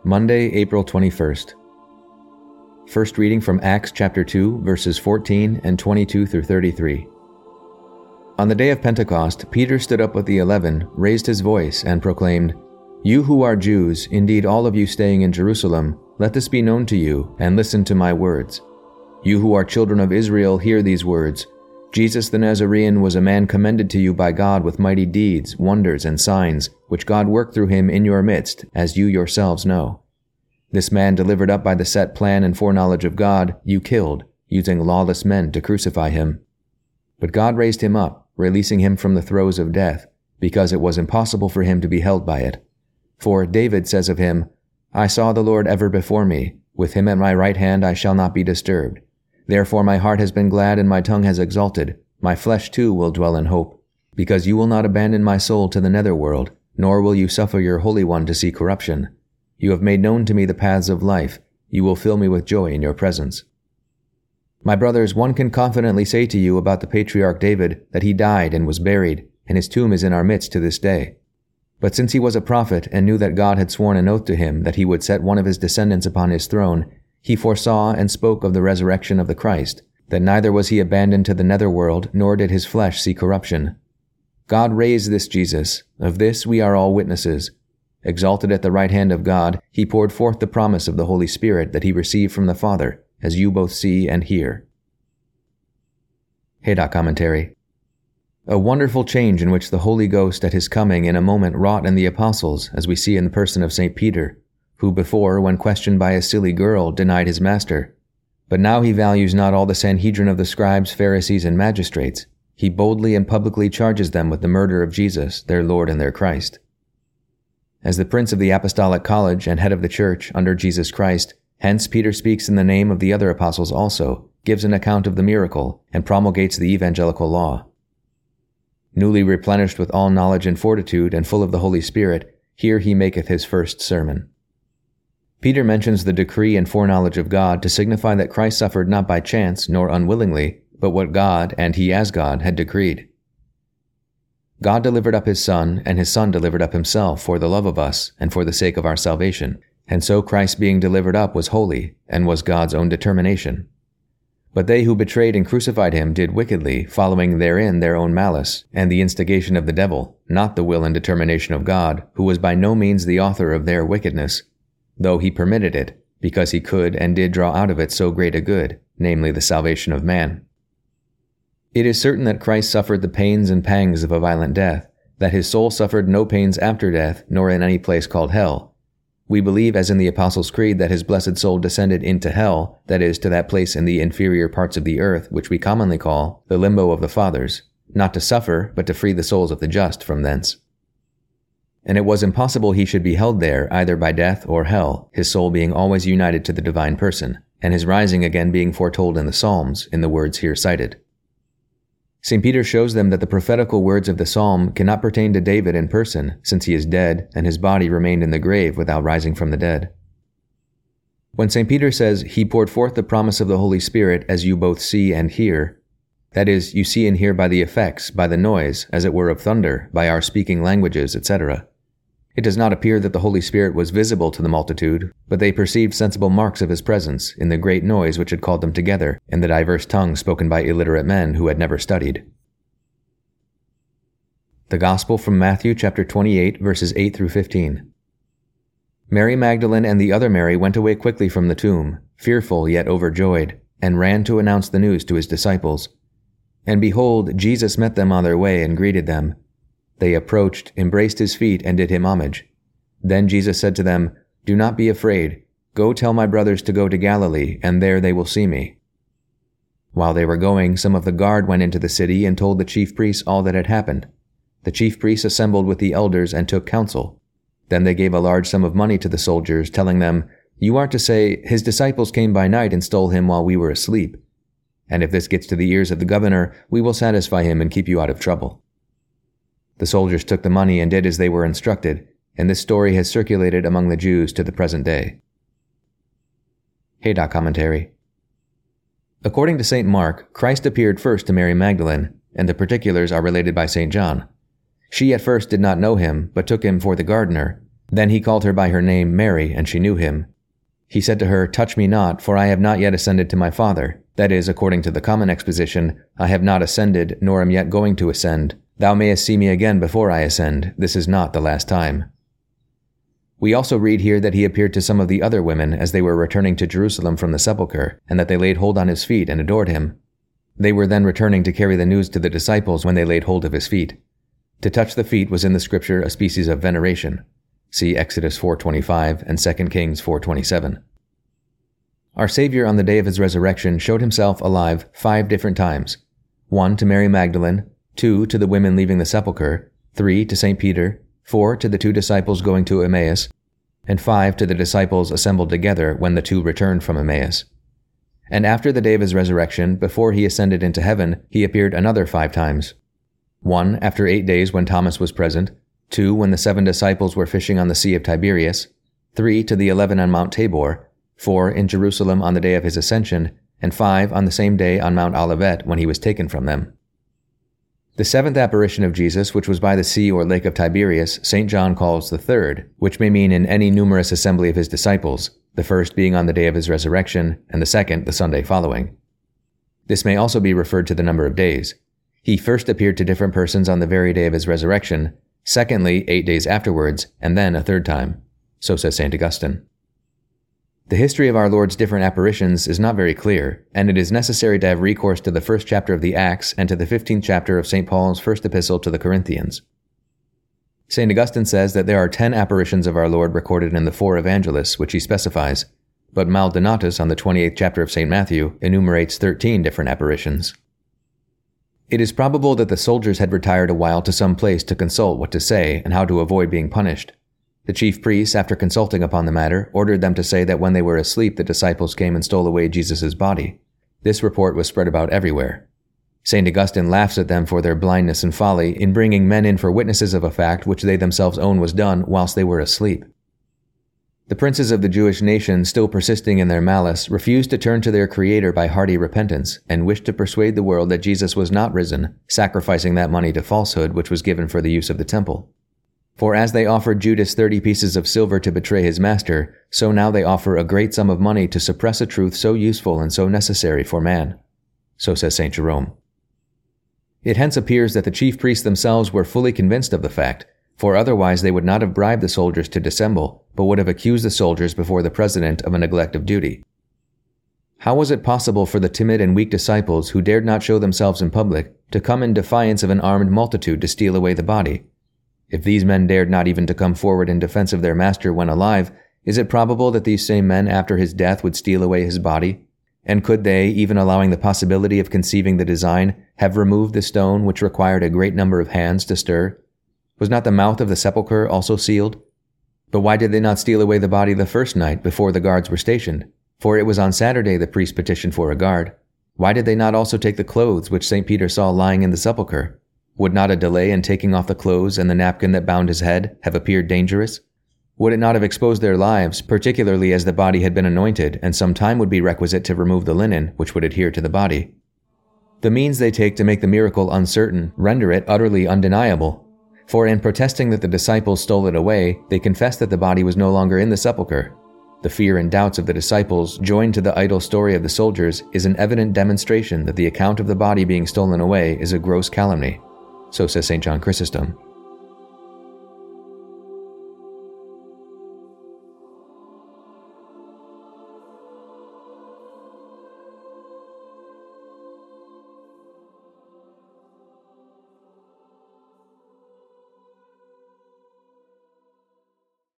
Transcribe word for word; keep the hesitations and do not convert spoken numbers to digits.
Monday, April twenty-first. First reading from Acts chapter two, verses fourteen and twenty-two through thirty-three. On the day of Pentecost, Peter stood up with the eleven, raised his voice, and proclaimed, "You who are Jews, indeed all of you staying in Jerusalem, let this be known to you, and listen to my words. You who are children of Israel, hear these words. Jesus the Nazarene was a man commended to you by God with mighty deeds, wonders, and signs, which God worked through him in your midst, as you yourselves know. This man, delivered up by the set plan and foreknowledge of God, you killed, using lawless men to crucify him. But God raised him up, releasing him from the throes of death, because it was impossible for him to be held by it. For David says of him, 'I saw the Lord ever before me. With him at my right hand I shall not be disturbed. Therefore my heart has been glad and my tongue has exulted. My flesh too will dwell in hope. Because you will not abandon my soul to the netherworld, nor will you suffer your Holy One to see corruption. You have made known to me the paths of life. You will fill me with joy in your presence.' My brothers, one can confidently say to you about the patriarch David that he died and was buried, and his tomb is in our midst to this day. But since he was a prophet and knew that God had sworn an oath to him that he would set one of his descendants upon his throne, he foresaw and spoke of the resurrection of the Christ, that neither was he abandoned to the netherworld, nor did his flesh see corruption. God raised this Jesus. Of this we are all witnesses. Exalted at the right hand of God, he poured forth the promise of the Holy Spirit that he received from the Father, as you both see and hear." Haydock Commentary. A wonderful change in which the Holy Ghost at his coming in a moment wrought in the apostles, as we see in the person of Saint Peter, who before, when questioned by a silly girl, denied his master. But now he values not all the Sanhedrin of the scribes, Pharisees, and magistrates. He boldly and publicly charges them with the murder of Jesus, their Lord and their Christ. As the Prince of the Apostolic College and head of the Church under Jesus Christ, hence Peter speaks in the name of the other apostles also, gives an account of the miracle, and promulgates the evangelical law. Newly replenished with all knowledge and fortitude, and full of the Holy Spirit, here he maketh his first sermon. Peter mentions the decree and foreknowledge of God to signify that Christ suffered not by chance nor unwillingly, but what God, and he as God, had decreed. God delivered up his Son, and his Son delivered up himself for the love of us, and for the sake of our salvation. And so Christ being delivered up was holy, and was God's own determination. But they who betrayed and crucified him did wickedly, following therein their own malice, and the instigation of the devil, not the will and determination of God, who was by no means the author of their wickedness, though he permitted it, because he could and did draw out of it so great a good, namely the salvation of man. It is certain that Christ suffered the pains and pangs of a violent death, that his soul suffered no pains after death, nor in any place called hell. We believe, as in the Apostles' Creed, that his blessed soul descended into hell, that is, to that place in the inferior parts of the earth, which we commonly call the limbo of the fathers, not to suffer, but to free the souls of the just from thence. And it was impossible he should be held there, either by death or hell, his soul being always united to the divine person, and his rising again being foretold in the Psalms, in the words here cited. Saint Peter shows them that the prophetical words of the psalm cannot pertain to David in person, since he is dead, and his body remained in the grave without rising from the dead. When Saint Peter says, "He poured forth the promise of the Holy Spirit, as you both see and hear," that is, you see and hear by the effects, by the noise, as it were of thunder, by our speaking languages, et cetera. It does not appear that the Holy Spirit was visible to the multitude, but they perceived sensible marks of his presence in the great noise which had called them together, in the diverse tongues spoken by illiterate men who had never studied. The Gospel from Matthew chapter twenty-eight, verses eight through fifteen. Mary Magdalene and the other Mary went away quickly from the tomb, fearful yet overjoyed, and ran to announce the news to his disciples. And behold, Jesus met them on their way and greeted them. They approached, embraced his feet, and did him homage. Then Jesus said to them, "Do not be afraid. Go tell my brothers to go to Galilee, and there they will see me." While they were going, some of the guard went into the city and told the chief priests all that had happened. The chief priests assembled with the elders and took counsel. Then they gave a large sum of money to the soldiers, telling them, "You are to say, 'His disciples came by night and stole him while we were asleep.' And if this gets to the ears of the governor, we will satisfy him and keep you out of trouble." The soldiers took the money and did as they were instructed, and this story has circulated among the Jews to the present day. Haydock Commentary. According to Saint Mark, Christ appeared first to Mary Magdalene, and the particulars are related by Saint John. She at first did not know him, but took him for the gardener. Then he called her by her name Mary, and she knew him. He said to her, "Touch me not, for I have not yet ascended to my Father. That is, according to the common exposition, I have not ascended, nor am yet going to ascend. Thou mayest see me again before I ascend. This is not the last time." We also read here that he appeared to some of the other women as they were returning to Jerusalem from the sepulchre, and that they laid hold on his feet and adored him. They were then returning to carry the news to the disciples when they laid hold of his feet. To touch the feet was in the scripture a species of veneration. See Exodus four twenty-five and Second Kings four twenty-seven. Our Savior on the day of his resurrection showed himself alive five different times. One to Mary Magdalene, two to the women leaving the sepulchre, three to Saint Peter, four to the two disciples going to Emmaus, and five to the disciples assembled together when the two returned from Emmaus. And after the day of his resurrection, before he ascended into heaven, he appeared another five times. One after eight days when Thomas was present, two when the seven disciples were fishing on the Sea of Tiberias, three to the eleven on Mount Tabor, four in Jerusalem on the day of his ascension, and five on the same day on Mount Olivet when he was taken from them. The seventh apparition of Jesus, which was by the sea or lake of Tiberias, Saint John calls the third, which may mean in any numerous assembly of his disciples, the first being on the day of his resurrection, and the second the Sunday following. This may also be referred to the number of days. He first appeared to different persons on the very day of his resurrection, secondly, eight days afterwards, and then a third time. So says Saint Augustine. The history of our Lord's different apparitions is not very clear, and it is necessary to have recourse to the first chapter of the Acts and to the fifteenth chapter of Saint Paul's first epistle to the Corinthians. Saint Augustine says that there are ten apparitions of our Lord recorded in the four evangelists, which he specifies, but Maldonatus on the twenty-eighth chapter of Saint Matthew enumerates thirteen different apparitions. It is probable that the soldiers had retired a while to some place to consult what to say and how to avoid being punished. The chief priests, after consulting upon the matter, ordered them to say that when they were asleep the disciples came and stole away Jesus' body. This report was spread about everywhere. Saint Augustine laughs at them for their blindness and folly in bringing men in for witnesses of a fact which they themselves own was done whilst they were asleep. The princes of the Jewish nation, still persisting in their malice, refused to turn to their Creator by hearty repentance, and wished to persuade the world that Jesus was not risen, sacrificing that money to falsehood which was given for the use of the temple. For as they offered Judas thirty pieces of silver to betray his master, so now they offer a great sum of money to suppress a truth so useful and so necessary for man. So says Saint Jerome. It hence appears that the chief priests themselves were fully convinced of the fact, for otherwise they would not have bribed the soldiers to dissemble, but would have accused the soldiers before the president of a neglect of duty. How was it possible for the timid and weak disciples who dared not show themselves in public to come in defiance of an armed multitude to steal away the body? If these men dared not even to come forward in defense of their master when alive, is it probable that these same men after his death would steal away his body? And could they, even allowing the possibility of conceiving the design, have removed the stone which required a great number of hands to stir? Was not the mouth of the sepulchre also sealed? But why did they not steal away the body the first night before the guards were stationed? For it was on Saturday the priest petitioned for a guard. Why did they not also take the clothes which Saint Peter saw lying in the sepulchre? Would not a delay in taking off the clothes and the napkin that bound his head have appeared dangerous? Would it not have exposed their lives, particularly as the body had been anointed, and some time would be requisite to remove the linen, which would adhere to the body? The means they take to make the miracle uncertain render it utterly undeniable. For in protesting that the disciples stole it away, they confess that the body was no longer in the sepulchre. The fear and doubts of the disciples, joined to the idle story of the soldiers, is an evident demonstration that the account of the body being stolen away is a gross calumny. So says Saint John Chrysostom.